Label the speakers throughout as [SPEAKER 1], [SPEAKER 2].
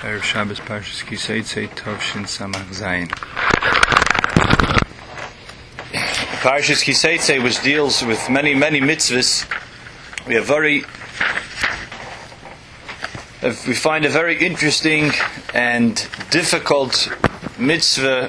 [SPEAKER 1] Erev Shabbos Parshas Kiseitze Tovshin Samach Zayin. Parshas Kiseitze, which deals with many mitzvahs, we find a very interesting and difficult mitzvah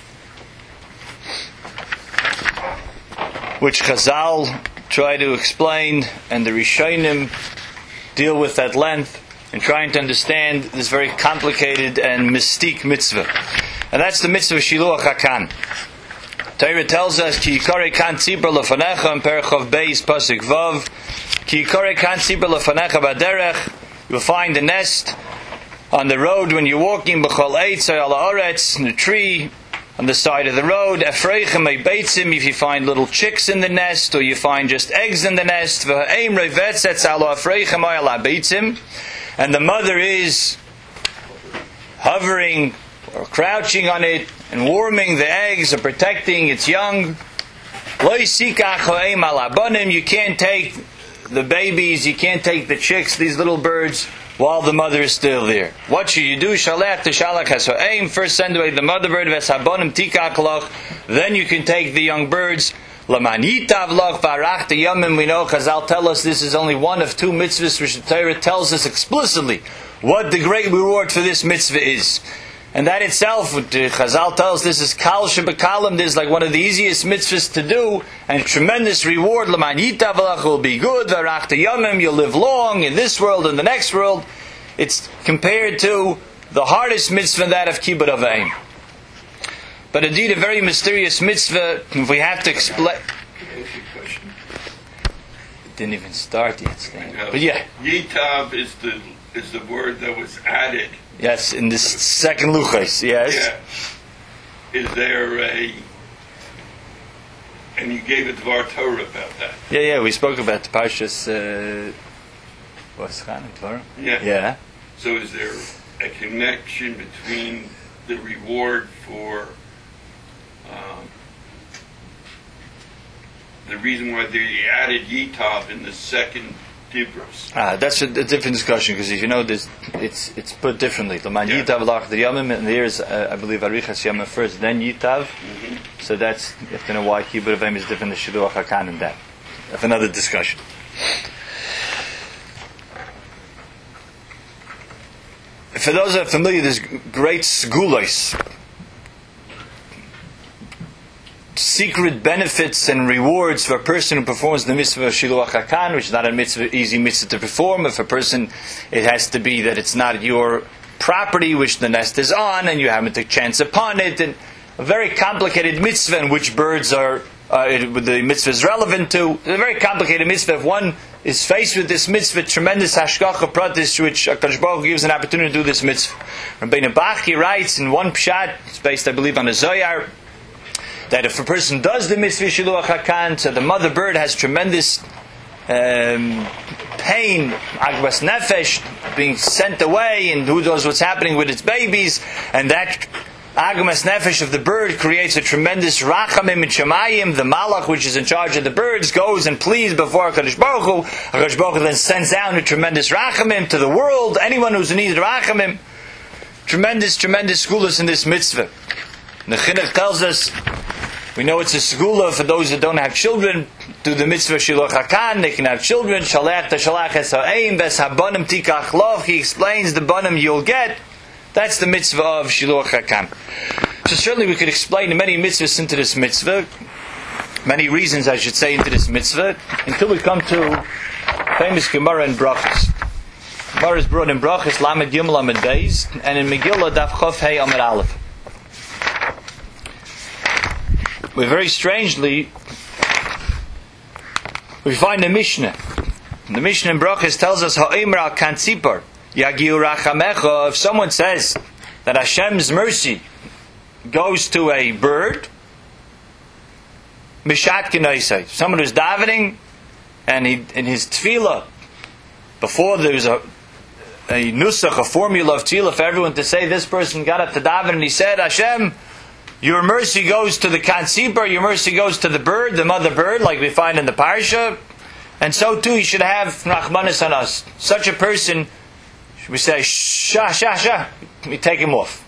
[SPEAKER 1] which Chazal try to explain, and the Rishonim deal with at length in trying to understand this very complicated and mystique mitzvah. And that's the mitzvah of Shiluach HaKan. Torah tells us, Ki yikarei kan tzibur lefanecha, in Perachov Beis Pasuk Vav, Ki yikarei kan tzibur lefanecha baderech, you'll find a nest on the road when you're walking, b'chol eitz al haaretz, in the tree, on the side of the road, Efreichem beitzim, if you find little chicks in the nest, or you find just eggs in the nest, v'ha'eim revetzetz alo Efreichem ala beitzim, and the mother is hovering or crouching on it and warming the eggs or protecting its young. Lo yisikach ha'eim ala banim, you can't take the babies, you can't take the chicks, these little birds, while the mother is still there. What should you do? Shalech t'shalach hasa'im. First send away the mother bird, v'eshabonim tikach loch. Then you can take the young birds. Laman yitav loch v'arach t'yamim. We know Chazal tell us this is only one of two mitzvahs which the Torah tells us explicitly what the great reward for this mitzvah is. And that itself, Chazal tells this is kal shebekalim. This is like one of the easiest mitzvahs to do, and tremendous reward. Laman yitav loch will be good. V'arach t'yamim, you'll live long in this world and the next world. It's compared to the hardest mitzvah, that of kibbud av va'em. But indeed, a very mysterious mitzvah. If we have to explain, it didn't even start yet, Stan. But yeah,
[SPEAKER 2] Yitav is the word that was added.
[SPEAKER 1] Yes, in this second luchos. Yes.
[SPEAKER 2] Yeah. Is there a? And you gave a Dvar Torah about that.
[SPEAKER 1] Yeah. We spoke about the Parshas. What's Torah? Yeah.
[SPEAKER 2] So is there a connection between the reward for the reason why they added Yitav in the second Dibros?
[SPEAKER 1] That's a different discussion, because if you know this, it's put differently. Laman Yitav lach the Yamim, and there's I believe Arichas Yamim first, then Yitav. Mm-hmm. So that's, you have to know why Kibbud Avim is different than Shiluach HaKan in that. That's another discussion. For those that are familiar, there's great segulos, secret benefits and rewards for a person who performs the mitzvah of Shiluach HaKan, which is not a easy mitzvah to perform. If a person, it has to be that it's not your property which the nest is on, and you haven't took chance upon it, and a very complicated mitzvah in which birds are the mitzvah is relevant to. It's a very complicated mitzvah. If one is faced with this mitzvah, tremendous hashgacha pratis, which HaKadosh Baruch Hu gives an opportunity to do this mitzvah. Rabbeinu Bachya writes in one pshat, it's based I believe on a Zohar, that if a person does the mitzvah Shiluach HaKan, so the mother bird has tremendous pain, agmas nefesh, being sent away, and who knows what's happening with its babies, and that agmas nefesh of the bird creates a tremendous rachamim in Shemayim. The malach, which is in charge of the birds, goes and pleads before HaKadosh Baruch Hu. HaKadosh Baruch Hu then sends down a tremendous rachamim to the world, anyone who's in need of rachamim. Tremendous skulas in this mitzvah. The Chinuch tells us, we know it's a segula for those that don't have children. Do the mitzvah Shiluach HaKan, they can have children. Shalech t'shalach es ha'eim, ves ha'banim tikach loch. He explains the banim you'll get. That's the mitzvah of Shiluach HaKan. So certainly we could explain many mitzvahs into this mitzvah. Many reasons, I should say, into this mitzvah. Until we come to famous Gemara in Brachos. Gemara is brought in Brachos, Lamed Yom Lamed Beis, and in Megillah, Daf Chof Hei Amud Aleph. We very strangely, we find the Mishnah. The Mishnah in Brachos tells us, Ha'imra al kan tzipor, yagiu rachamecha. If someone says that Hashem's mercy goes to a bird, mishat k'noisei, someone who's davening, and in his tefillah, before there was a nusach, a formula of tefillah for everyone to say, this person got up to daven and he said, Hashem, your mercy goes to the kansipar, your mercy goes to the bird, the mother bird, like we find in the parsha, and so too you should have Rachmanis on us. Such a person we say, shah, we take him off.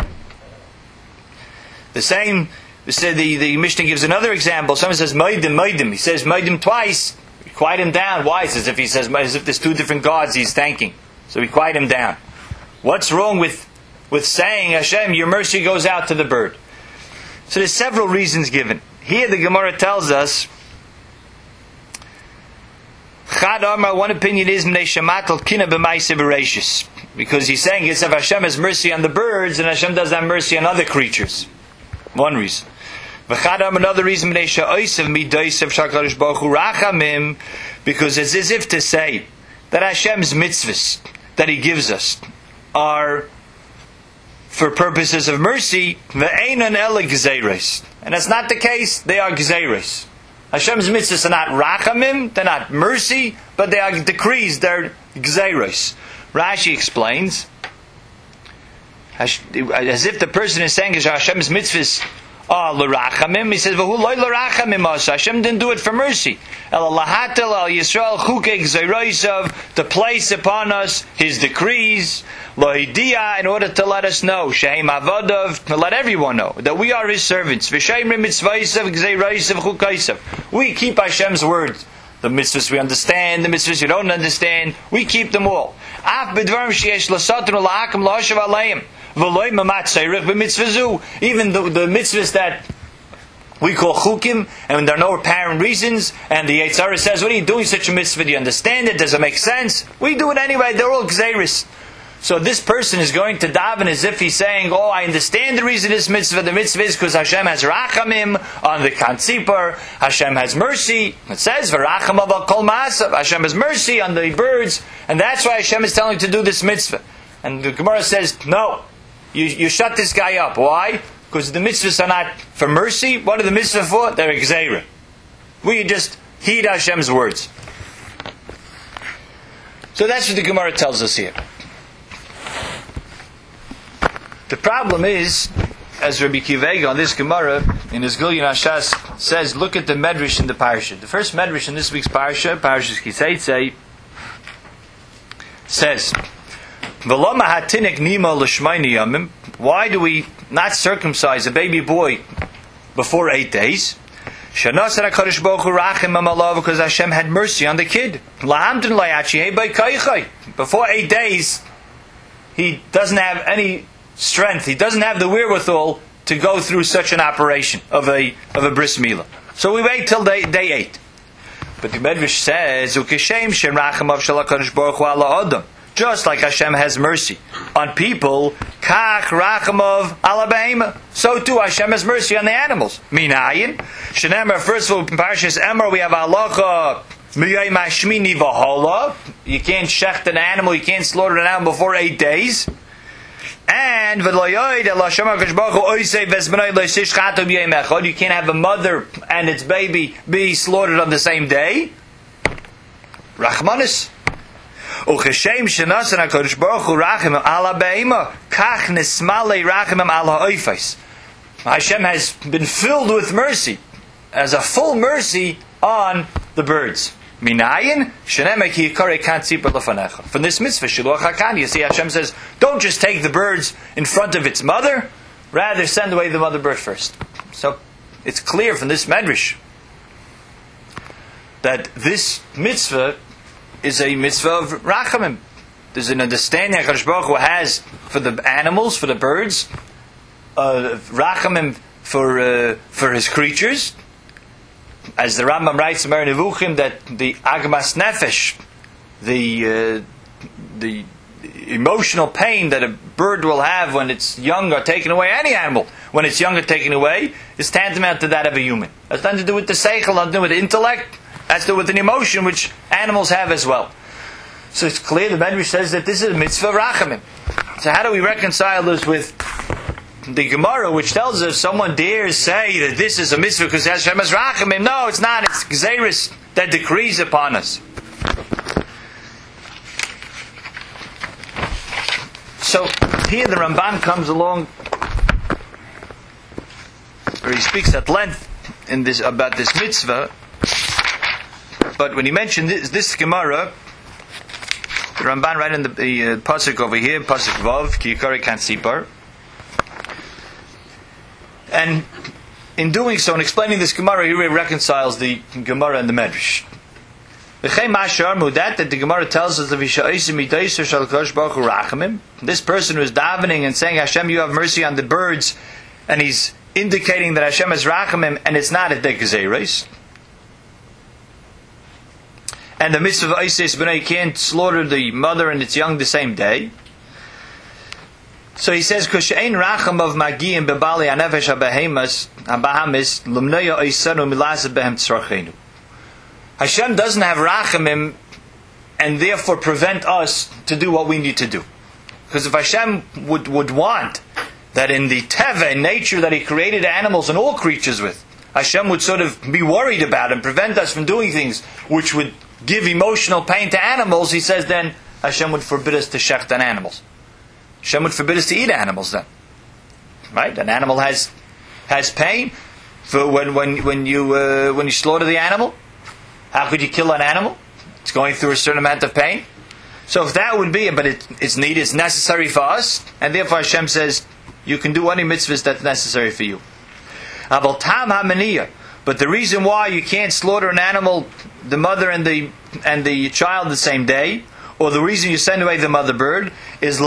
[SPEAKER 1] The same, the Mishnah gives another example. Someone says, Maidim. He says, Maidim twice. We quiet him down. Why? It's as if he says, as if there's two different gods he's thanking. So we quiet him down. What's wrong with saying, Hashem, your mercy goes out to the bird? So there's several reasons given. Here the Gemara tells us, Chad Amar, one opinion is because he's saying it's if Hashem has mercy on the birds and Hashem doesn't have mercy on other creatures. One reason. Another reason because it's as if to say that Hashem's mitzvahs that He gives us are for purposes of mercy, and that's not the case. They are gzeires. Hashem's mitzvahs are not rachamim, they're not mercy, but they are decrees, they're gzeires. Rashi explains, as if the person is saying Hashem's mitzvahs are l'rachamim, he says, v'hu loy l'rachamim asa. Hashem didn't do it for mercy. El lahatel al Yisrael chukei gzeirosav, to place upon us His decrees, lohidia, in order to let us know, shehem avodav, to let everyone know that we are His servants. V'sheimrim mitzvaysav gzeirosav chukaisav. We keep Hashem's words. The mitzvahs we understand, the mitzvahs we don't understand, we keep them all. Af b'dvarim sheyesh l'satnu la'akam la'ashav aleim. Even the mitzvahs that we call chukim, and there are no apparent reasons, and the Yetzer Hara says, what are you doing such a mitzvah? Do you understand it? Does it make sense? We do it anyway. They're all gzeiris. So this person is going to daven as if he's saying, oh, I understand the reason this mitzvah. The mitzvah is because Hashem has rachamim on the kantzipar. Hashem has mercy. It says, v'racham aval kol ma'asav. Hashem has mercy on the birds, and that's why Hashem is telling you to do this mitzvah. And the Gemara says, no. You shut this guy up. Why? Because the mitzvahs are not for mercy. What are the mitzvahs for? They're gzeira. We just heed Hashem's words. So that's what the Gemara tells us here. The problem is, as Rabbi Kivega on this Gemara, in his Gilyon Hashas, says, look at the medrash in the parsha. The first medrash in this week's parsha, Parshas Kiseitze, says, why do we not circumcise a baby boy before 8 days? Because Hashem had mercy on the kid. Before 8 days, he doesn't have any strength. He doesn't have the wherewithal to go through such an operation of a bris milah. So we wait till day 8. But the Medrash says, just like Hashem has mercy on people, kach rachamov ala behema, so too Hashem has mercy on the animals. Minayin, shenemer, first of all, in Parshas Emor we have halacha miyay mashmini v'hola. You can't shecht an animal, you can't slaughter an animal before 8 days. And you can't have a mother and its baby be slaughtered on the same day. Rachmanis. Hashem has been filled with mercy, as a full mercy on the birds. From this mitzvah, Shiluach HaKan, you see Hashem says, don't just take the birds in front of its mother, rather send away the mother bird first. So it's clear from this medrash that this mitzvah is a mitzvah of rachamim. There's an understanding HaKadosh Baruch Hu has for the animals, for the birds, rachamim for His creatures. As the Rambam writes in Moreh Nevuchim, that the agmas nefesh, the emotional pain that a bird will have when its young are taken away, any animal, when its young are taken away, is tantamount to that of a human. That's nothing to do with the seichel, nothing to do with the intellect. That's to do with an emotion which animals have as well. So it's clear, the Medrash says that this is a mitzvah rachamim. So how do we reconcile this with the Gemara, which tells us someone dares say that this is a mitzvah because Hashem has rachamim? No, it's not. It's gzeiris that decrees upon us. So here the Ramban comes along, where he speaks at length in this about this mitzvah. But when he mentioned this Gemara, The Ramban right in the pasuk over here, pasuk Vav, Ki Yikari Kan Sipar. And in doing so, in explaining this Gemara, he reconciles the Gemara and the Medrash. That the Gemara tells us this person who is davening and saying, Hashem, you have mercy on the birds, and he's indicating that Hashem is rachamim, and it's not a degezeres. And the mitzvah of Isis B'nai, you can't slaughter the mother and its young the same day. So he says, Kushain racham of magiyim bebali anefesh habehemas habahamis lumneya oisanu milasa behem tzrachenu. Hashem doesn't have rachamim and therefore prevent us to do what we need to do. Because if Hashem would want that in the teva, in nature that He created animals and all creatures with, Hashem would sort of be worried about and prevent us from doing things which would give emotional pain to animals, He says then Hashem would forbid us to shecht on animals. Hashem would forbid us to eat animals then. Right? An animal has pain. For when you slaughter the animal, how could you kill an animal? It's going through a certain amount of pain. So if that would be it, but it's needed, it's necessary for us, and therefore Hashem says, you can do any mitzvahs that's necessary for you. But the reason why you can't slaughter an animal, the mother and the child the same day, or the reason you send away the mother bird, is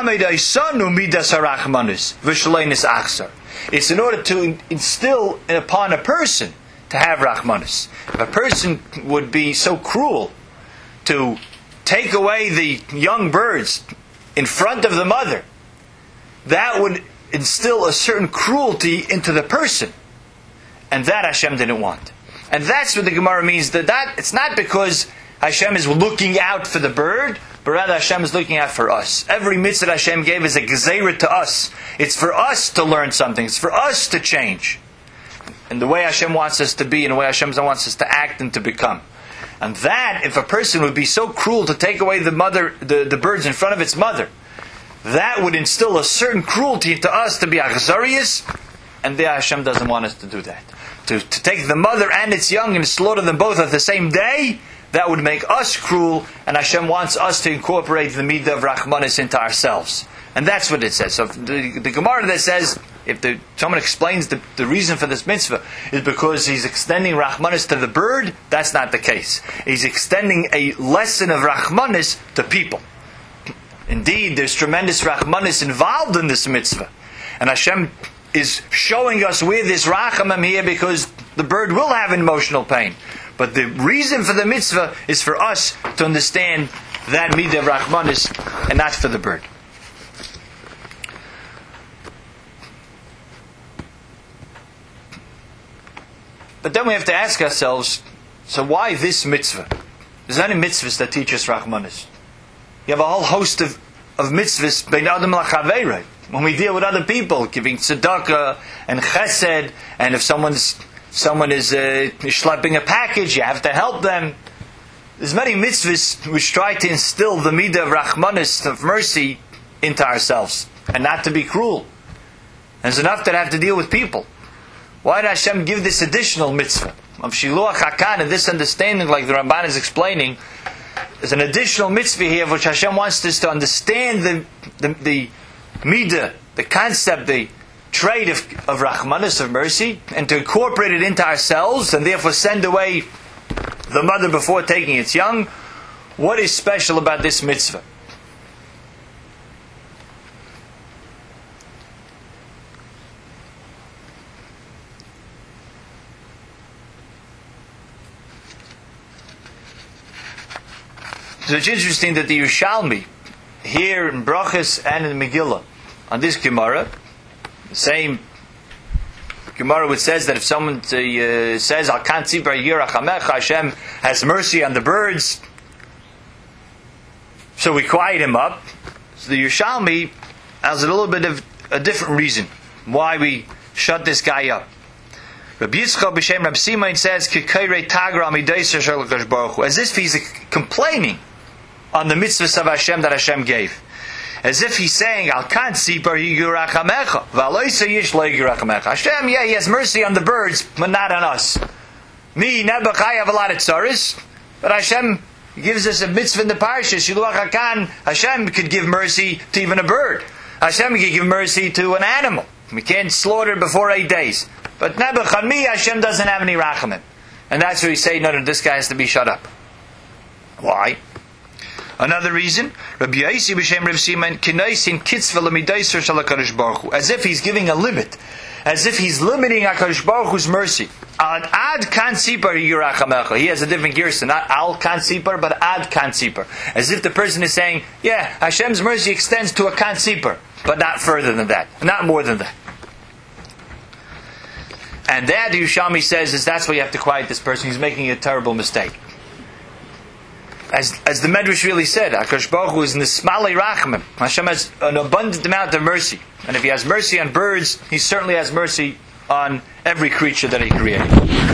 [SPEAKER 1] it's in order to instill upon a person to have rachmanis. If a person would be so cruel to take away the young birds in front of the mother, that would instill a certain cruelty into the person. And that Hashem didn't want. And that's what the Gemara means, that it's not because Hashem is looking out for the bird, but rather Hashem is looking out for us. Every mitzvah Hashem gave is a gezerah to us. It's for us to learn something. It's for us to change. And the way Hashem wants us to be, and the way Hashem wants us to act and to become. And that, if a person would be so cruel to take away the birds in front of its mother, that would instill a certain cruelty to us to be achzarius, and there Hashem doesn't want us to do that. To take the mother and its young and slaughter them both at the same day, that would make us cruel, and Hashem wants us to incorporate the midah of Rachmanis into ourselves. And that's what it says. So the Gemara that says, if someone explains the reason for this mitzvah is because he's extending Rachmanis to the bird, that's not the case. He's extending a lesson of Rachmanis to people. Indeed, there's tremendous Rachmanis involved in this mitzvah. And Hashem is showing us where this Rachamim here, because the bird will have emotional pain. But the reason for the mitzvah is for us to understand that midah of Rachmanis and not for the bird. But then we have to ask ourselves, so why this mitzvah? There's any mitzvahs that teach us Rachmanis. You have a whole host of mitzvahs bein adam lachaveirei. When we deal with other people, giving tzedakah and chesed, and if someone is schlepping a package, you have to help them. There's many mitzvahs which try to instill the midah of Rachmanis, of mercy, into ourselves, and not to be cruel. And it's enough that I have to deal with people. Why did Hashem give this additional mitzvah of Shiluach HaKan, and this understanding, like the Ramban is explaining, is an additional mitzvah here, which Hashem wants us to understand the midah, the concept, the trait of Rachmanis, of mercy, and to incorporate it into ourselves, and therefore send away the mother before taking its young. What is special about this mitzvah? So it's interesting that the Yerushalmi, here in Brachas and in Megillah, on this Gemara, the same Gemara which says that if someone says, Al kan tzipar yirach hamecha, Hashem has mercy on the birds, so we quiet him up. So the Yerushalmi has a little bit of a different reason why we shut this guy up. Rabbi Yitzchak b'shem Rabbi Simeon says, K'kairei tagra amidayser shel HaKadosh Baruch Hu, as if he's complaining on the mitzvahs of Hashem that Hashem gave. As if he's saying, Al kan tzipar yirach hamecha, v'aloisa yish lo yirach hamecha. Hashem, yeah, He has mercy on the birds, but not on us. Me, Nebuch, I have a lot of tzaris, but Hashem He gives us a mitzvah in the parsha. Shiluach Hakan, Hashem could give mercy to even a bird. Hashem could give mercy to an animal. We can't slaughter it before 8 days. But Nebuchadnezzar, Hashem doesn't have any rachamim. And that's where we say, no, this guy has to be shut up. Why? Another reason, Rabbi Yossi b'shem Rav Siman kinaisin kitzvah l'midaiser shel HaKadosh Baruch Hu, as if he's giving a limit, as if he's limiting HaKadosh Baruch Hu's mercy. Ad kan sipar yirachamecha. He has a different gersa, not al kan sipar, but ad kan sipar. As if the person is saying, yeah, Hashem's mercy extends to a kan sipar, but not further than that, not more than that. And that, the Yerushalmi says, is that's why you have to quiet this person. He's making a terrible mistake. As the Medrash really said, HaKadosh Baruch Hu is nismalei rachamim. Hashem has an abundant amount of mercy. And if He has mercy on birds, He certainly has mercy on every creature that He created.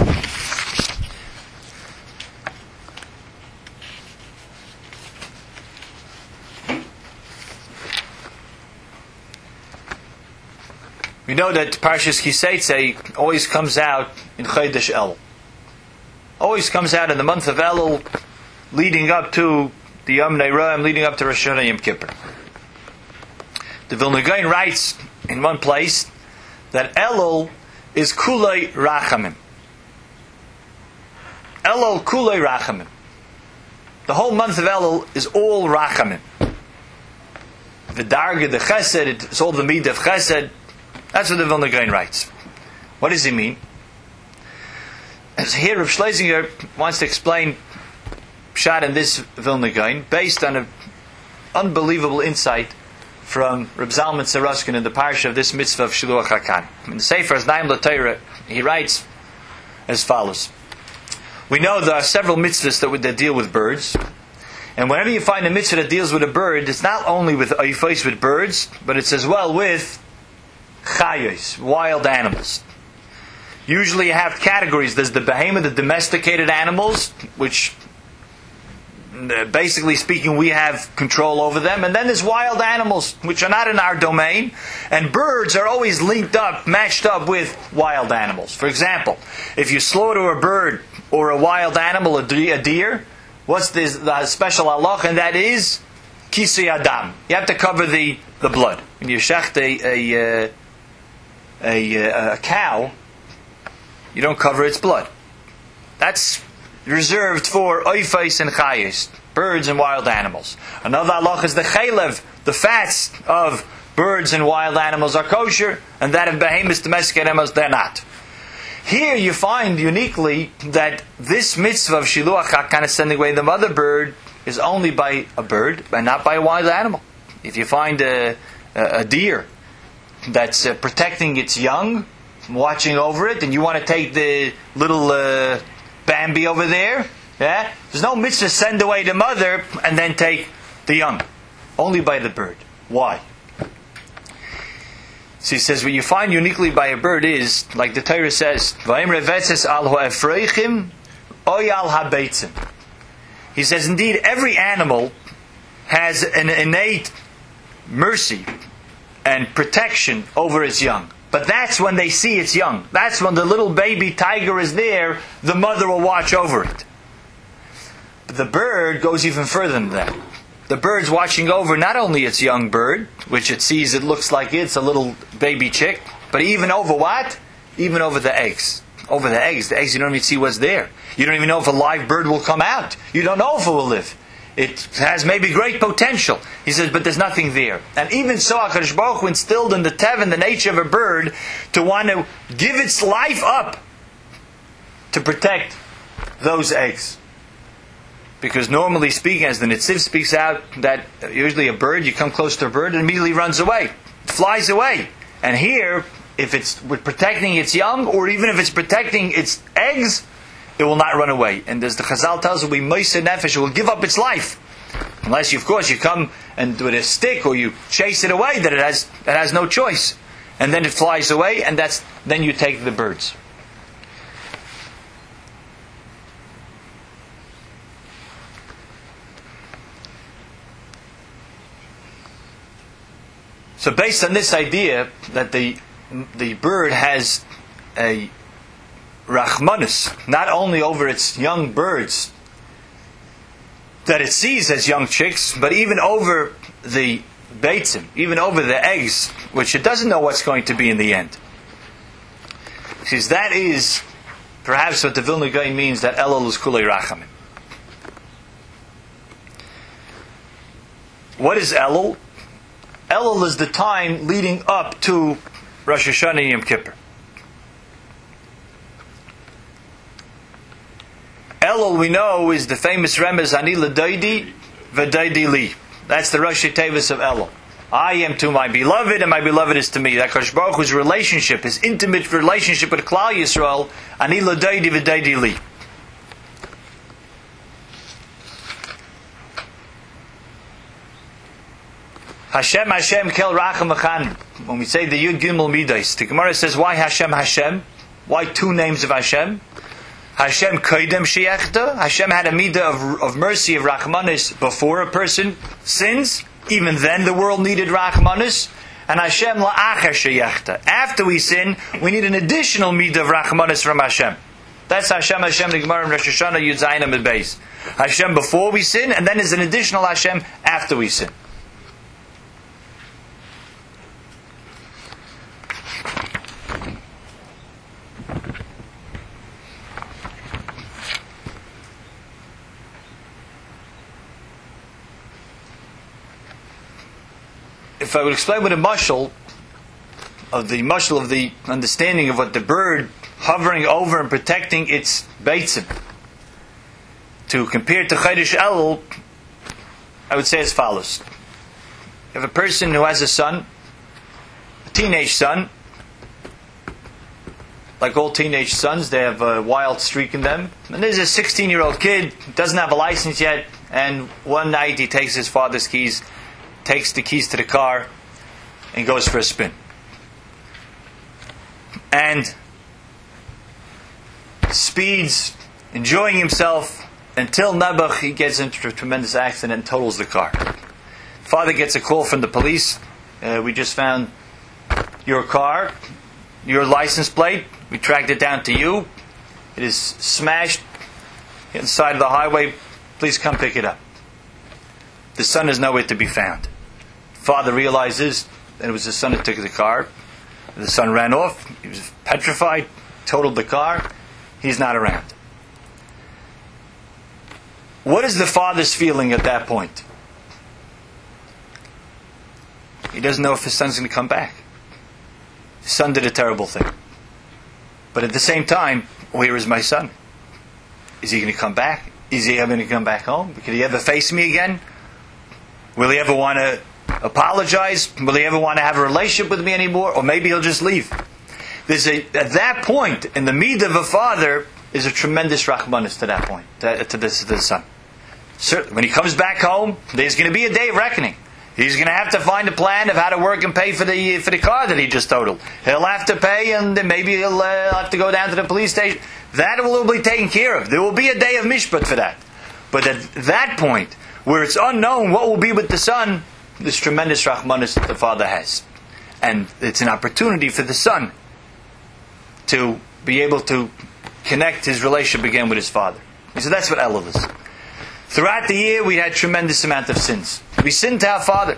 [SPEAKER 1] We know that Parshas Kiseitze always comes out in Chodesh Elul. Always comes out in the month of Elul, leading up to the Yom Ne'roim, leading up to Rosh Hashanah Yom Kippur. The Vilna Gaon writes in one place that Elul is Kulei Rachamim. Elul Kulei Rachamim. The whole month of Elul is all Rachamim. The Darga, the Chesed, it's all the Midah of Chesed. That's what the Vilna Gaon writes. What does he mean? As here, Rav Schlesinger wants to explain Pshat in this Vilna Gaon based on an unbelievable insight from Reb Zalman Saroskin in the parsha of this mitzvah of Shiluach Hakan. In the Sefer Znaim LaTorah, he writes as follows. We know there are several mitzvahs that deal with birds. And whenever you find a mitzvah that deals with a bird, it's not only with oifos, with birds, but it's as well with chayos, wild animals. Usually you have categories. There's the behemoth, the domesticated animals, which basically speaking we have control over them. And then there's wild animals, which are not in our domain. And birds are always linked up, matched up with wild animals. For example, if you slaughter a bird or a wild animal, a deer, what's the special halach? And that is kisei adam. You have to cover the blood. When you shecht a cow, you don't cover its blood. That's reserved for oifos and chayos, birds and wild animals. Another halach is the chaylev, the fats of birds and wild animals are kosher, and that of behemoths, domesticated animals, they're not. Here you find uniquely that this mitzvah of Shiluach HaKan, sending away the mother bird, is only by a bird and not by a wild animal. If you find a deer that's protecting its young, watching over it, and you want to take the little Bambi over there, yeah? There's no mitzvah send away the mother and then take the young. Only by the bird. Why? So he says, what you find uniquely by a bird is, like the Torah says, he says, indeed, every animal has an innate mercy and protection over its young. But that's when they see its young. That's when the little baby tiger is there, the mother will watch over it. But the bird goes even further than that. The bird's watching over not only its young bird, which it sees it looks like it's a little baby chick, but even over what? Even over the eggs. Over the eggs you don't even see what's there. You don't even know if a live bird will come out. You don't know if it will live. It has maybe great potential. He says, but there's nothing there. And even so, HaKadosh Baruch Hu instilled in the tev and the nature of a bird to want to give its life up to protect those eggs. Because normally speaking, as the Netziv speaks out, that usually a bird, you come close to a bird, it immediately runs away. It flies away. And here, if it's protecting its young, or even if it's protecting its eggs, it will not run away. And as the Chazal tells us, we moiseh nefesh, it will give up its life. Unless, of course, you come and with a stick, or you chase it away, that it has no choice. And then it flies away, and then you take the birds. So based on this idea that the bird has a rachmanus, not only over its young birds, that it sees as young chicks, but even over the beitzim, even over the eggs, which it doesn't know what's going to be in the end. Because that is perhaps what the Vilna Gaon means, that Elul is kulei rachamim. What is Elul? Elul is the time leading up to Rosh Hashanah and Yom Kippur. Elul, we know, is the famous remez Ani l'Daidi v'Daidi li. That's the Rosh Tevis of Elul. I am to my beloved, and my beloved is to me. That Kadosh Baruch Hu's relationship, his intimate relationship with Klal Yisrael, Ani l'Daidi v'Daidi li. Hashem, Hashem, Kel Racham V'Chan. When we say the Yud Gimel Midas, the Gemara says, why Hashem, Hashem? Why two names of Hashem? Hashem Koidem Sheyechta. Hashem had a midah of mercy, of Rachmanis, before a person sins. Even then the world needed Rachmanis. And Hashem La'acher Sheyechta. After we sin, we need an additional midah of Rachmanis from Hashem. That's Hashem, Hashem, the Gemara in Rosh Hashanah, Yud Zayin Amud Beis. Hashem before we sin, and then there's an additional Hashem after we sin. If I would explain what a mashal of the understanding of what the bird hovering over and protecting its beitzim, to compare to Chodesh Elul, I would say as follows. You have a person who has a son, a teenage son. Like all teenage sons, they have a wild streak in them. And there's a 16-year-old kid, doesn't have a license yet, and one night he takes his father's keys, takes the keys to the car, and goes for a spin. And speeds, enjoying himself, until Nebuch he gets into a tremendous accident and totals the car. Father gets a call from the police. We just found your car, your license plate. We tracked it down to you. It is smashed inside of the highway. Please come pick it up. The son is nowhere to be found. Father realizes that it was the son that took the car. The son ran off. He was petrified, totaled the car. He's not around. What is the father's feeling at that point? He doesn't know if his son's going to come back. His son did a terrible thing. But at the same time, where is my son? Is he going to come back? Is he ever going to come back home? Could he ever face me again? Will he ever want to apologize? Will he ever want to have a relationship with me anymore? Or maybe he'll just leave. At that point, in the midah of a father, is a tremendous rachmanis to that point, to the son. Certainly, when he comes back home, there's going to be a day of reckoning. He's going to have to find a plan of how to work and pay for the car that he just totaled. He'll have to pay, and then maybe he'll have to go down to the police station. That will be taken care of. There will be a day of mishpat for that. But at that point, where it's unknown what will be with the son, this tremendous rachmanis that the father has. And it's an opportunity for the son to be able to connect his relationship again with his father. So that's what Elul is. Throughout the year, we had tremendous amount of sins. We sinned to our father.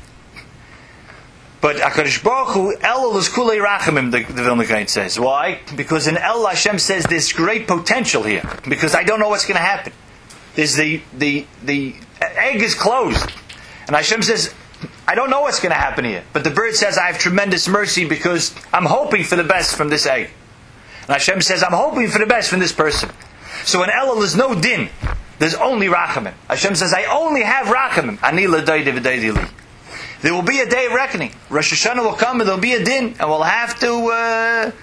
[SPEAKER 1] But HaKadosh Baruch Hu, Elul is kulei rachamim, the Vilna Gaon says. Why? Because in Elul, Hashem says there's great potential here. Because I don't know what's going to happen. There's the egg is closed. And Hashem says, I don't know what's going to happen here. But the bird says, I have tremendous mercy because I'm hoping for the best from this egg. And Hashem says, I'm hoping for the best from this person. So in Elul, there's no din. There's only rachamim. Hashem says, I only have rachamim. Ani l'daydi v'daydi li. There will be a day of reckoning. Rosh Hashanah will come and there'll be a din. And we'll have to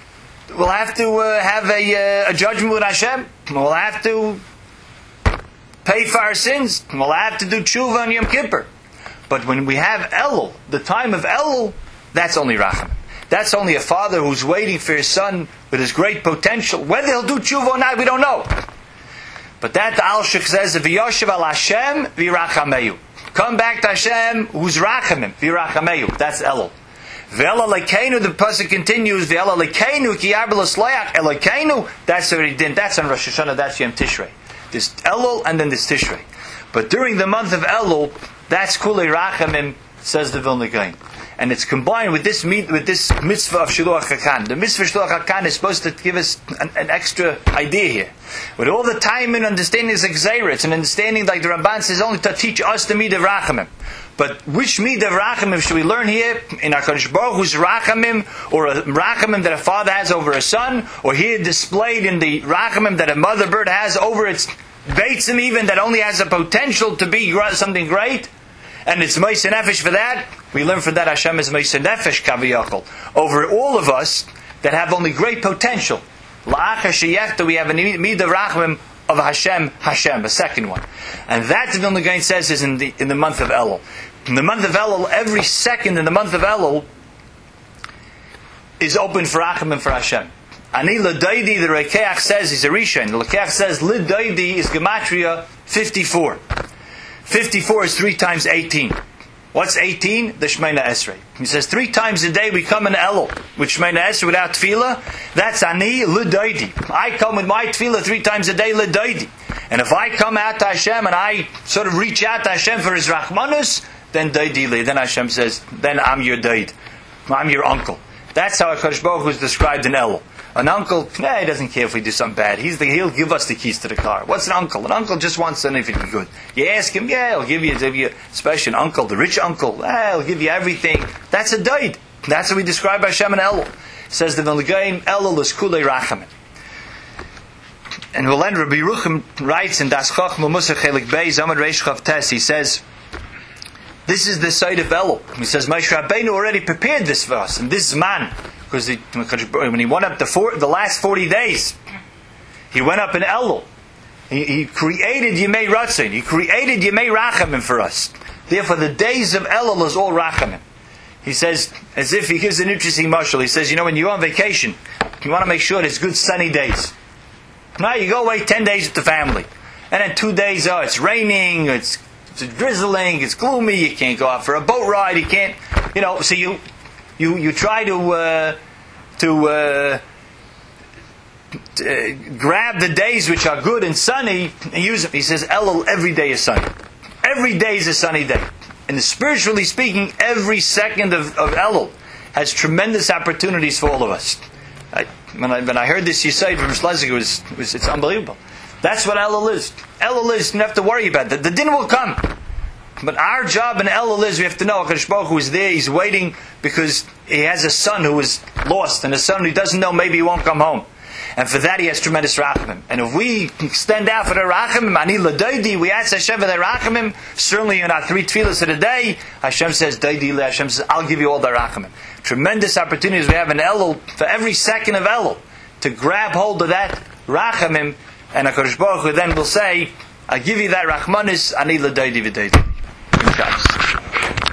[SPEAKER 1] have a judgment with Hashem. We'll have to pay for our sins. We'll have to do tshuva on Yom Kippur. But when we have Elul, the time of Elul, that's only rachamim. That's only a father who's waiting for his son with his great potential. Whether he'll do tshuva or not, we don't know. But that the Al-Shik says, V'yoshev al Hashem v'irachameyu. Come back to Hashem, who's rachamim, v'irachameyu. That's Elul. V'ela lekeinu, the pasuk continues, V'ela lekeinu ki yarba l'sloyach, Elokeinu, that's already din. That's on Rosh Hashanah, that's Yom Tishrei. This Elul and then this Tishrei. But during the month of Elul, that's Kulei Rachamim, says the Vilna Gaon. And it's combined with this mitzvah of Shiluach HaKan. The mitzvah of Shiluach HaKan is supposed to give us an extra idea here. With all the time and understanding is Gzeira, it's an understanding like the Ramban says only to teach us the Midah of Rachamim. But which Midah of Rachamim should we learn here? In HaKadosh Baruch Hu's Rachamim, or a Rachamim that a father has over a son, or here displayed in the Rachamim that a mother bird has over its Beitzim even, that only has a potential to be something great? And it's Moshe Nefesh for that. We learn from that Hashem is Moshe Nefesh Kaviyachol over all of us that have only great potential. La'achar sheyechta, we have a Midah Rachamim of Hashem, a second one. And that, the Vilna Gaon says, is in the month of Elul. In the month of Elul, every second in the month of Elul is open for Rachamim for Hashem. Ani L'Daidi, the Rekeach says, he's a Rishon. The Rekeach says, L'Daidi is Gematria 54. 54 is 3 times 18. What's 18? The Shemona Esrei. He says 3 times a day we come in Elul with Shemona Esrei without tefillah. That's Ani L'Daidi. I come with my tefillah 3 times a day L'Daidi. And if I come out to Hashem and I sort of reach out to Hashem for His Rachmanus, then Daidi Li. Then Hashem says, then I'm your Daid. I'm your uncle. That's how HaKadosh Baruch Hu is described in Elul. An uncle, he doesn't care if we do something bad. He'll give us the keys to the car. What's an uncle? An uncle just wants anything good. You ask him, he'll give you, especially an uncle, the rich uncle, he'll give you everything. That's a daid. That's how we describe Hashem and Elul. Says the Vilna Gaon, Elul is Kulei Rachamim. And Rabbi Yerucham writes in Das Chochmah Musar Chelik Bey, Zamad Reish Chav Tes, he says, this is the site of Elul. He says, Moshe Rabbeinu already prepared this for us, and this man, because when he went up the last 40 days, he went up in Elul. He created Yemei Ratzin. He created Yemei Rachamim for us. Therefore, the days of Elul is all Rachamim. He says, as if he gives an interesting mashal. He says, when you're on vacation, you want to make sure there's good sunny days. Now you go away 10 days with the family, and then 2 days, it's raining, it's drizzling, it's gloomy. You can't go out for a boat ride. You can't, so you try to grab the days which are good and sunny and use them. He says, Elul, every day is sunny. Every day is a sunny day. And spiritually speaking, every second of Elul has tremendous opportunities for all of us. When I heard this Yisayid from Shlezik, it's unbelievable. That's what Elul is. Elul is, you don't have to worry about that. The din will come. But our job in Elul is, we have to know HaKadosh Baruch Hu is there, He's waiting because He has a son who is lost, and a son who doesn't know, maybe he won't come home. And for that He has tremendous rachamim. And if we extend out for the rachamim, Ani L'Daidi, we ask Hashem for the rachamim, certainly in our 3 tefillas of the day, Hashem says, Daidi Le, Hashem says, I'll give you all the rachamim. Tremendous opportunities we have in Elul, for every second of Elul, to grab hold of that rachamim, and HaKadosh Baruch Hu then will say, I'll give you that rachmanis, Ani L'Daidi V'Daidi.